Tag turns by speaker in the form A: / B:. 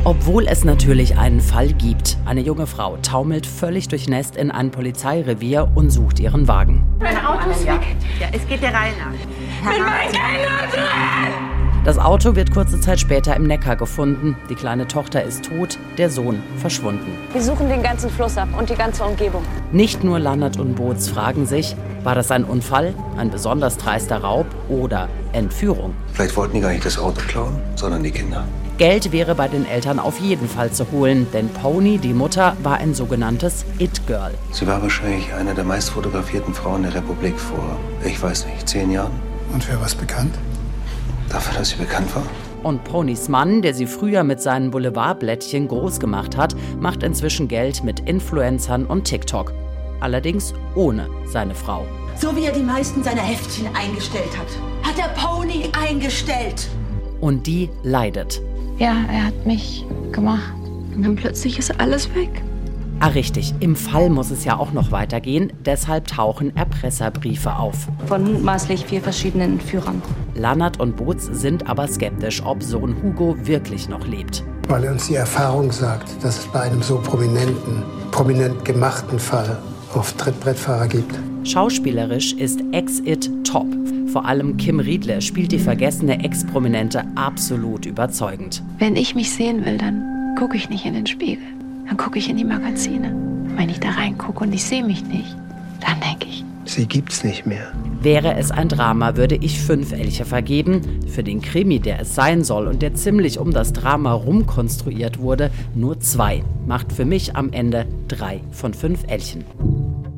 A: Obwohl es natürlich einen Fall gibt. Eine junge Frau taumelt völlig durchnässt in ein Polizeirevier und sucht ihren Wagen.
B: Mein Auto ist weg.
C: Ja, es geht der Reihe nach.
B: Mit meinen Kindern!
A: Das Auto wird kurze Zeit später im Neckar gefunden. Die kleine Tochter ist tot, der Sohn verschwunden.
D: Wir suchen den ganzen Fluss ab und die ganze Umgebung.
A: Nicht nur Lannert und Boots fragen sich, war das ein Unfall, ein besonders dreister Raub oder Entführung?
E: Vielleicht wollten die gar nicht das Auto klauen, sondern die Kinder.
A: Geld wäre bei den Eltern auf jeden Fall zu holen, denn Pony, die Mutter, war ein sogenanntes It-Girl.
E: Sie war wahrscheinlich eine der meist fotografierten Frauen der Republik vor, ich weiß nicht, 10 Jahren.
F: Und für was bekannt?
E: Dafür, dass sie bekannt war?
A: Und Ponys Mann, der sie früher mit seinen Boulevardblättchen groß gemacht hat, macht inzwischen Geld mit Influencern und TikTok. Allerdings ohne seine Frau.
C: So wie er die meisten seiner Heftchen eingestellt hat er Pony eingestellt.
A: Und die leidet.
D: Ja, er hat mich gemacht. Und dann plötzlich ist alles weg.
A: Ah, richtig. Im Fall muss es ja auch noch weitergehen. Deshalb tauchen Erpresserbriefe auf.
D: Von mutmaßlich 4 verschiedenen Entführern.
A: Lannert und Boots sind aber skeptisch, ob Sohn Hugo wirklich noch lebt.
F: Weil uns die Erfahrung sagt, dass es bei einem so prominent gemachten Fall auf Trittbrettfahrer gibt.
A: Schauspielerisch ist Ex-It top. Vor allem Kim Riedle spielt die vergessene Ex-Prominente absolut überzeugend.
D: Wenn ich mich sehen will, dann gucke ich nicht in den Spiegel. Dann gucke ich in die Magazine. Und wenn ich da reingucke und ich sehe mich nicht, dann denke ich,
F: Sie gibt's nicht mehr.
A: Wäre es ein Drama, würde ich 5 Elche vergeben. Für den Krimi, der es sein soll und der ziemlich um das Drama rumkonstruiert wurde, nur 2. Macht für mich am Ende 3 von 5 Elchen.